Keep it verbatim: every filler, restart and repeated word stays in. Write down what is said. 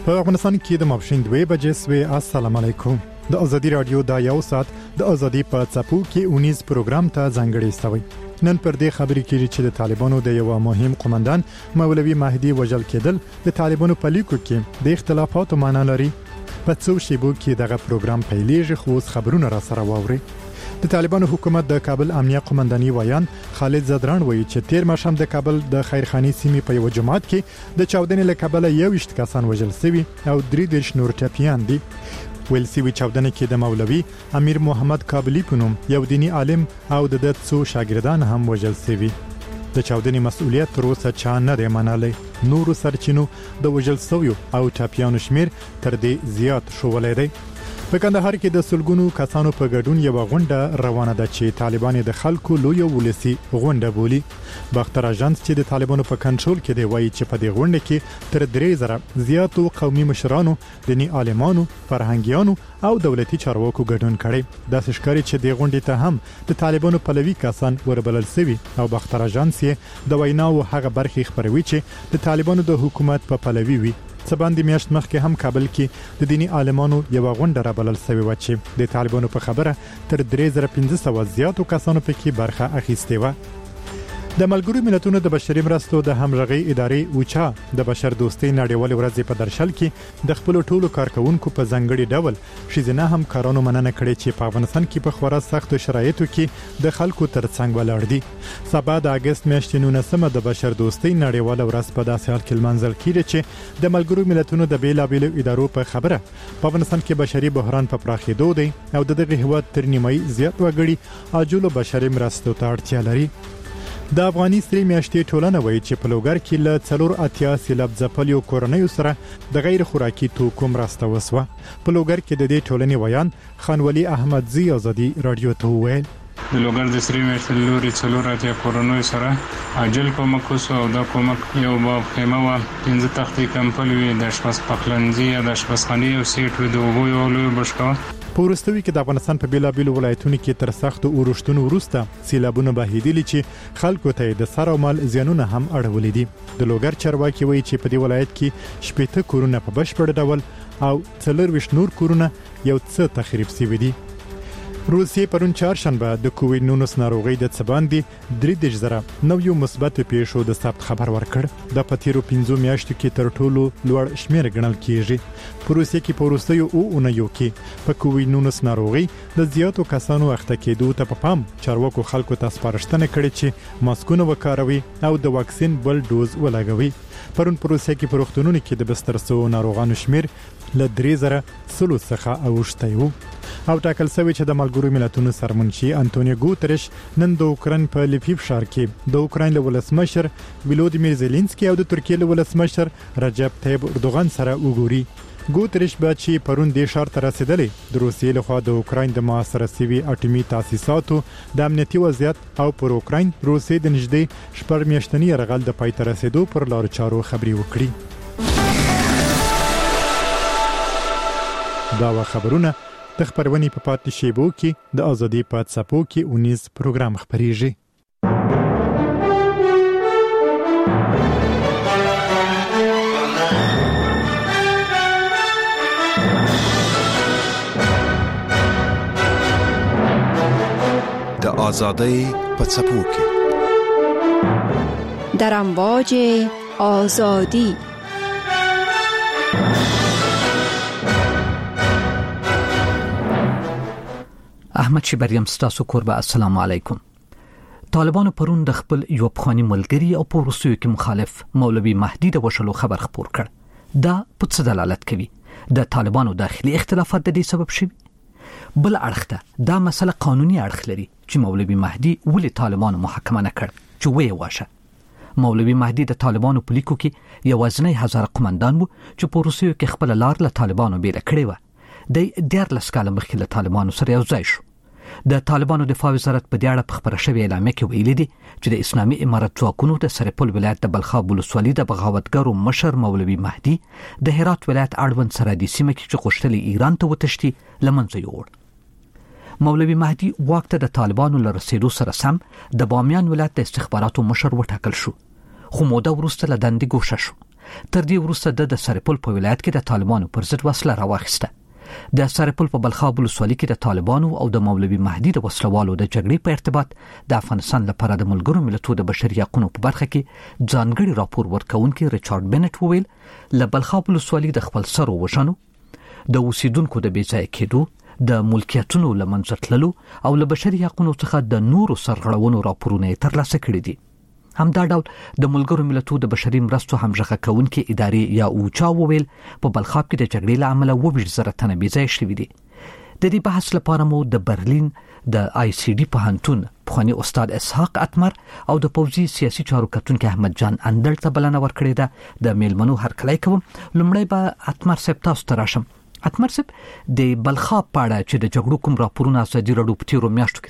په افغانستان کې د ماپښین دوه بجې سوي. السلام علیکم. د ازادي رادیو د یو سات د ازادي په څپو کې اونیز پروګرام ته ځانګړی شوی. نن پر دې خبرې کېږي چې د طالبانو د یو مهم قومندان مولوي مهدي وژل کېدل د طالبانو په لیکو کې د اختلافاتو معنا لري. په څو شیبو کې دغه پروګرام پیلېږي، خو اوس خبرونه را سره واوري. د طالبانو حکومت د کابل امنیه قومنداني ویان خالد زدران وایي چې تیر ماښام د کابل د خیرخاني سیمې په یو جماعت کې د چاودنې له کبله یوویشت کسان وژل شوي او درې دېرش نور ټپیان دي. ویل شوي چاودنه کې د مولوي امیر محمد کابلی په نوم یو دینی عالم او د ده څو شاګردان هم وژل شوي. د چاودنې مسؤلیت تر اوسه چا نه دی منلی. نورو سرچینو د وژل شویو او ټپیانو شمیر تر دې زیات ښوولی دی. په کندهار کې د سلګونو کسانو په ګډون یو غونډه روانه ده چې طالبان د خلکو لوی ولسی غونډه بولي. باختر اژانس چې د طالبانو په کنټرول کې دی وایي چې په دې غونډه کې تر درې زره زیاتو قومي مشرانو، دیني عالمانو، فرهنګیانو او دولتي چارواکو ګډون کړي. دا ښکاري چې د غونډې ته هم د طالبانو پلوي کسان وربلل شوي او باختر اژانس یې د ویناو هغه برخې خبروي چې د طالبانو د حکومت په پلوي وي. سباندې میاشت مخکې هم کابل کې د دینی عالمانو یو غونډه را بلل شوې و چې د طالبانو په خبره تر درې زره پنځه سوه زیاتو کسانو پکې برخه اخیستې و. د ملګرو ملتونو د بشري مرستو د همغږي ادارې اوچا د بشر دوستۍ نړیوال ورځ په درشل کې د خپل ټولو کارکونکو په ځنګړي ډول شیزنه هم کارونو مننه کړې چې په افغانستان کې په خورا سخت شرایطو کې د خلکو ترڅنګ ولاړ دي. سبا د اگست میاشتې نولسمه د بشر دوستۍ نړیوال ورځ په داسې حال کې لمانځل کیږي چې د ملګرو ملتونو د بیلابیلو ادارو په خبره په افغانستان کې بشري بحران په پراخېدو دی او د دغه هیواد تر نیمایي زیات وګړي عاجلو بشري مرستو ته اړتیا لري. د افغاني سری میاشتې ټولنه وایي چې په لوګر کې له څلور اتیا سیلاب ځپلیو کورنیو سره د غیر خوراکي توکو مرسته وسوه. په لوګر کې د دې ټولنې ویان خانولي احمدزي ازادي رادیو ته وویل د لوګر د سری میاشتې لوري څلور اتیا کورنیو سره عاجل کومک وسو او دا کومک یو باب خیمه و، پنځه تختې کمپل وي، د اشپز پخلنځي یا د اشپزخانې یو سیټ وي، د اوبو یو لوی بشکه. په وروستوي کې د افغانستان په بیلابیلو ولایتونو کې تر سختو اورښتونو وروسته سیلابونه بهیدلي چې خلکو ته د سر او مال زیانونه هم اړولې دي. د لوګر چارواکي وایي چې په دې ولایت کې شپېته کورونه په بشپړ ډول او څلورویشت نور کورونه یو څه تخریب شوي دي. روسیې پرون چهارشنبه د کووډ نولس ناروغۍ د څباندې درې دېرش زره نویو مثبتو پیښو د ثبت خبر ورکړ. د په تیرو پنځو میاشتو کې تر ټولو لوړ شمیر ګڼل کیږي. په روسیې کې په وروستیو اوه اونیو کې په کووډ نولس ناروغۍ د زیاتو کسانو اخته کېدو ته په پام چارواکو خلکو ته سپارښتنه کړې چې ماسکونه وکاروي او د واکسین بل ډوز ولګوي. پرون په روسیې کې په روغتونونو کې د بستر شوو ناروغانو شمیر له درې زره سلو څخه اوښتی و. او ټاکل شوی چې د ملګرو ملتونو سرمنشي انټونیو ګوتریش نن د اوکراین په لیفیف ښار کې د اوکراین له ولسمشر ولودیمیر زيلنسکي او د ترکیې له ولسمشر رجب طیب اردوغان سره وګوري. ګوتریش به چې پرون د ښار ته رسیدلې د روسیې لخوا د اوکراین د معاصره سوي اټومي تاسیساتو د امنیتي وضعیت او پر اوکراین روسیې د نږدې شپږ میاشتني یرغل د پای ته رسیدو پر لارو چارو خبري وکړي. دا و خبرونه د خبرونې په پاتې شیبو کې د ازادي په څپو کې اونیز پروګرام خبريږي. د ازادۍ په څپو کې در امواج آزادی. احمد شبریم ستاسو کوربه. السلام علیکم. طالبانو پرون د خپل یو پخوانی ملګری او په روسیې کې مخالف مولوي مهدي د وشلو خبر خپور کړ. دا په څه دلالت کوي؟ د طالبانو داخلي اختلافات د دې سبب شوي؟ بل اړخ ته دا مسله قانوني اړخ لري چې مولوي مهدي ولې طالبانو محاکمه نه کړ چې وې واشه. مولوي مهدي د طالبانو په لیکو کې یوازنی هزار قومندان وو چې په روسیې کې خپل لار له طالبانو بیل کړی و. د دیارلس کاله مخکې له طالبانو سره یو ځای شو. د طالبانو دفاع وزارت په دې اړه په خبره شوې اعلامیه کې ویلي دي چې د اسلامي امارت ځواکونو د سرپل ولایت د بلخاب ولسوالۍ د بغاوتګرو مشر مولوي مهدي د هرات ولایت اړوند سرحدي سیمه کې چې غوښتل ایران ته وتښتي لمنځه یووړ. مولوي مهدي واک ته د طالبانو له رسېدو سره سم د بامیان ولایت د استخباراتو مشر وټاکل شو، خو موده وروسته له دندې ګوښه شو تر دې وروسته د سرپل په ولایت کې د طالبانو پر ضد وسله راوخسته. د سرپل په بلخاب ولسوالۍ کې د طالبانو او د مولوي مهدي د وسلوالو د جګړې په ارتباط د افغانستان لپاره د ملګرو ملتونو د بشري حقوقو په برخه کې ځانګړي راپور ورکونکي ریچارډ بنټ وویل ل بلخاب ولسوالۍ د خپل سر وژنو، د اوسیدونکو د بیځای کېدو، د ملکیتونو لمنځه تللو او له بشري حقوقو څخه د نورو سرغړونو راپورونه ترلاسه کړي دي. همدا ډول د ملګرو ملتونو د بشري مرستو همغږي کوونکې ادارې یا اوچا وویل په بلخاب کې د جګړې له امله اووه زره تنه بېځایه شوي دي. د دې بحث لپاره مو د برلین د آی سی ډي پوهنتون پخوانی استاد اسحاق اتمر او د پوځي سیاسي چارو کتونکي احمد جان اندړ ته بلنه ورکړې ده. د میلمنو هرکلی کوم. لومړی به اتمر صاحب تاسو ته راشم. اتمر صاحب د بلخاب په اړه چې د جګړو کوم راپورونه ازادي راډیو په تیرو میاشتو کې